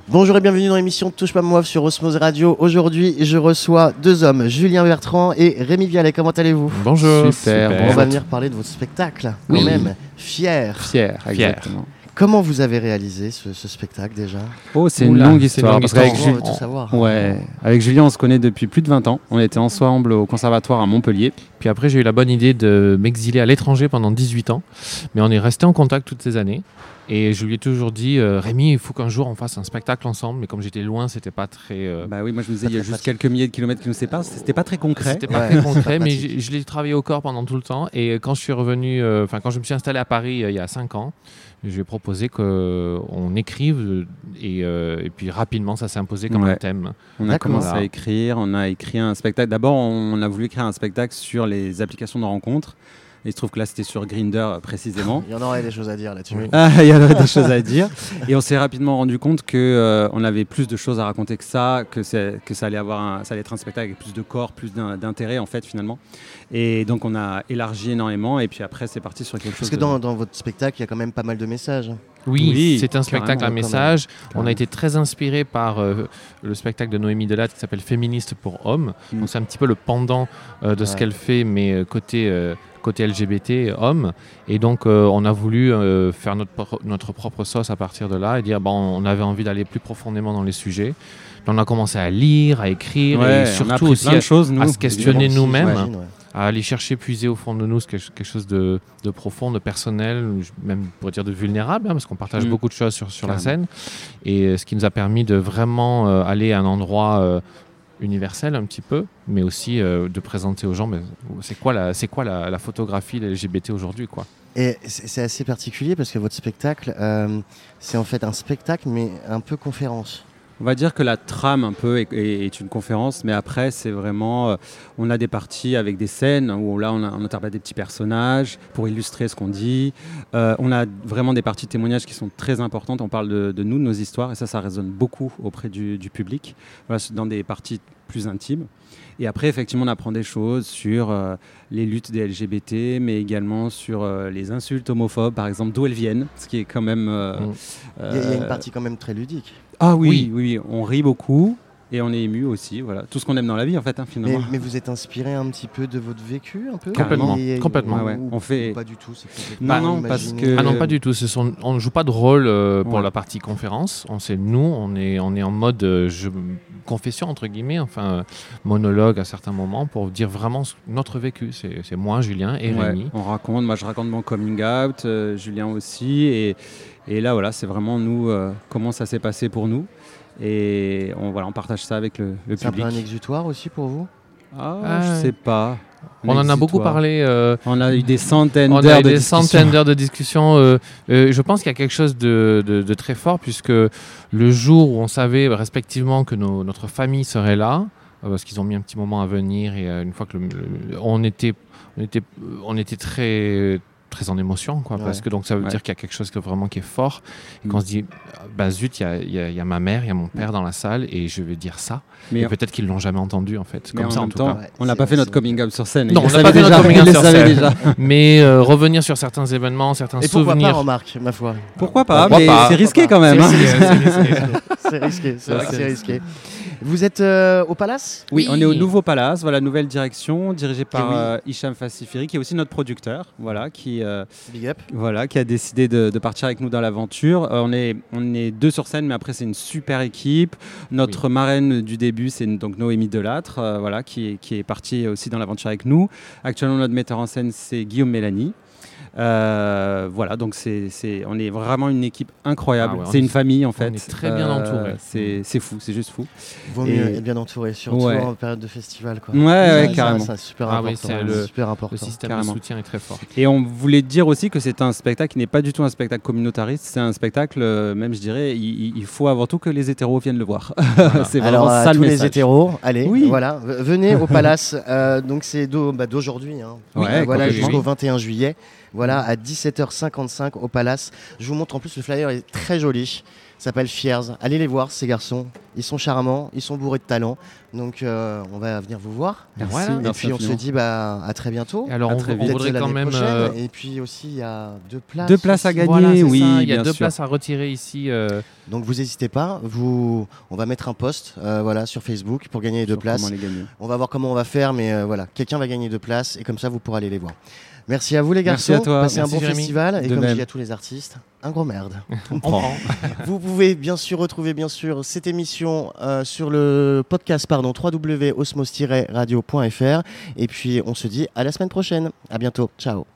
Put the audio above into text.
Bonjour et bienvenue dans l'émission Touche pas moi sur Osmose Radio. Aujourd'hui, je reçois deux hommes, Julien Bertrand et Rémi Vialet. Comment allez-vous ? Bonjour. Super. On va venir parler de votre spectacle, quand même. Fier. Exactement. Comment vous avez réalisé ce spectacle déjà ? Oh, c'est une longue histoire. Parce qu'avec on veut tout savoir. Ouais. Avec Julien, on se connaît depuis plus de 20 ans. On était ensemble au conservatoire à Montpellier. Puis après, j'ai eu la bonne idée de m'exiler à l'étranger pendant 18 ans. Mais on est resté en contact toutes ces années. Et je lui ai toujours dit, Rémi, il faut qu'un jour on fasse un spectacle ensemble. Mais comme j'étais loin, c'était pas très... Bah oui, moi je me disais, il y a juste quelques milliers de kilomètres qui nous séparent. C'était pas très concret. C'était pas très concret, mais je l'ai travaillé au corps pendant tout le temps. Et quand je suis revenu, quand je me suis installé à Paris il y a 5 ans, je lui ai proposé qu'on écrive. Et puis rapidement, ça s'est imposé comme un thème. On a commencé à écrire. On a écrit un spectacle. D'abord, on a voulu écrire un spectacle sur les applications de rencontres. Et il se trouve que là, c'était sur Grindr précisément. Il y en aurait des choses à dire là-dessus. Il y en aurait des choses à dire. Et on s'est rapidement rendu compte qu'on avait plus de choses à raconter que ça, que ça allait être un spectacle avec plus de corps, plus d'intérêt en fait finalement. Et donc on a élargi énormément et puis après c'est parti sur quelque chose. Parce que dans votre spectacle, il y a quand même pas mal de messages. Oui, c'est un spectacle à message. Carrément. On a été très inspiré par le spectacle de Noémie Delattre qui s'appelle Féministe pour hommes. Donc c'est un petit peu le pendant de ce qu'elle fait, mais côté LGBT, homme. Et donc, on a voulu faire notre propre sauce à partir de là et dire, on avait envie d'aller plus profondément dans les sujets. Donc, on a commencé à lire, à écrire et surtout aussi à se questionner nous-mêmes, à aller chercher, puiser au fond de nous quelque chose de profond, de personnel, même pour dire de vulnérable, parce qu'on partage beaucoup de choses sur la scène. Et ce qui nous a permis de vraiment aller à un endroit... universel un petit peu, mais aussi de présenter aux gens c'est quoi la photographie LGBT aujourd'hui, quoi. Et c'est assez particulier parce que votre spectacle, c'est en fait un spectacle, mais un peu conférence. On va dire que la trame un peu est une conférence, mais après c'est vraiment, on a des parties avec des scènes où là on interprète des petits personnages pour illustrer ce qu'on dit. On a vraiment des parties de témoignages qui sont très importantes. On parle de nous, de nos histoires, et ça résonne beaucoup auprès du public. Voilà, dans des parties plus intimes. Et après, effectivement, on apprend des choses sur les luttes des LGBT, mais également sur les insultes homophobes, par exemple, d'où elles viennent, ce qui est quand même... Il y a une partie quand même très ludique. Ah oui, on rit beaucoup et on est ému aussi. Voilà, tout ce qu'on aime dans la vie, en fait, finalement. Mais vous êtes inspiré un petit peu de votre vécu, un peu ? Complètement. On fait pas du tout. Non, parce que non, pas du tout. On ne joue pas de rôle pour la partie conférence. On est en mode confession entre guillemets, monologue à certains moments pour dire vraiment notre vécu. C'est moi, Julien et Rémi. On raconte. Moi, je raconte mon coming out. Julien aussi. Et là, voilà, c'est vraiment nous comment ça s'est passé pour nous. Et on partage ça avec le public. C'est un peu un exutoire aussi pour vous ? Je sais pas. On en a beaucoup parlé. On a eu des centaines d'heures de discussion. Je pense qu'il y a quelque chose de très fort, puisque le jour où on savait respectivement que notre famille serait là, parce qu'ils ont mis un petit moment à venir, et une fois que on était très en émotion, quoi, parce que donc ça veut dire qu'il y a quelque chose qui est fort, et qu'on se dit zut, il y a ma mère, il y a mon père dans la salle et je vais dire ça, et peut-être qu'ils l'ont jamais entendu en fait. Mais comme ça en tout cas. On n'a pas fait notre coming out sur scène. Non, on n'a pas fait notre coming out sur scène. Mais revenir sur certains événements, certains souvenirs. Pourquoi pas, remarque, ma foi. Pourquoi pas, mais c'est risqué quand même. C'est risqué. Vous êtes au Palace ? Oui, on est au nouveau Palace, nouvelle direction, dirigée par Hicham Fassifiri, qui est aussi notre producteur, qui a décidé de partir avec nous dans l'aventure. On est deux sur scène, mais après c'est une super équipe. Notre marraine du début, c'est donc Noémie Delattre, qui est partie aussi dans l'aventure avec nous. Actuellement, notre metteur en scène, c'est Guillaume Mélanie. Donc on est vraiment une équipe incroyable. C'est une famille en fait. On est très bien entouré. C'est fou, c'est juste fou. Vaut mieux être bien entouré, surtout en période de festival, quoi. Carrément. C'est super important. Le système de soutien est très fort. Et on voulait dire aussi que c'est un spectacle qui n'est pas du tout un spectacle communautariste. C'est un spectacle, même je dirais, il faut avant tout que les hétéros viennent le voir. C'est vraiment ça le message. Les hétéros, allez, venez au Palace. Donc c'est d'aujourd'hui, jusqu'au 21 juillet. À 17h55 au Palace. Je vous montre en plus, le flyer est très joli. s'appelle Fiers. Allez les voir, ces garçons. Ils sont charmants, ils sont bourrés de talent. Donc on va venir vous voir. Merci. Voilà. Et puis on se dit à très bientôt. Et alors, À on, très on vite. voudrait Peut-être quand l'année même. prochaine. Et puis aussi, il y a 2 places. 2 places à aussi. gagner, Voilà, c'est oui, ça. Il y a bien 2 sûr. places à retirer ici. Donc vous n'hésitez pas. On va mettre un post sur Facebook pour gagner les 2 Sur places. comment les gagner. On va voir comment on va faire, mais voilà, quelqu'un va gagner 2 places et comme ça vous pourrez aller les voir. Merci à vous les Merci garçons. à toi. Passez Merci, un bon Jérémy. festival et De comme je même. dis à tous les artistes, un gros merde. On prend. Vous pouvez bien sûr retrouver cette émission sur le podcast www.osmos-radio.fr et puis on se dit à la semaine prochaine. À bientôt. Ciao.